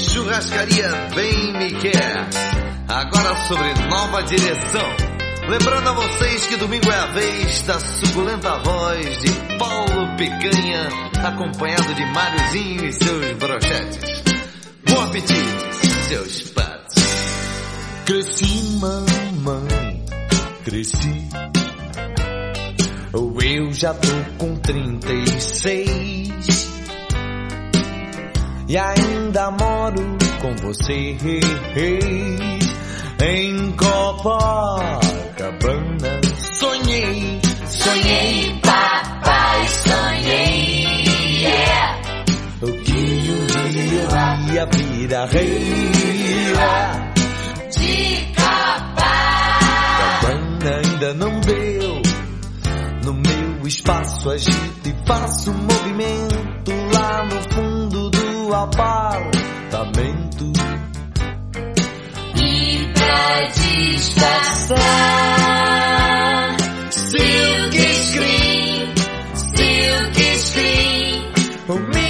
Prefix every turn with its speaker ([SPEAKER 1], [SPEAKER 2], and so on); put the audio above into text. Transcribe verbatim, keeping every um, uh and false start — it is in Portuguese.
[SPEAKER 1] Churrascaria Bem Me Quer, agora sobre nova direção. Lembrando a vocês que domingo é a vez da suculenta voz de Paulo Picanha, acompanhado de Máriozinho e seus brochetes. Bom apetite, seus patos.
[SPEAKER 2] Cresci, mamãe, cresci. Eu já tô com trinta e seis e ainda moro com você em Copacabana. Sonhei, sonhei, papai, sonhei, yeah. O que um dia eu ia vir a rei
[SPEAKER 3] de Copacabana.
[SPEAKER 2] Ainda não deu. No meu espaço agito e faço movimento lá no fundo do apartamento.
[SPEAKER 3] E pra disfarçar, silk screen, silk screen,
[SPEAKER 2] o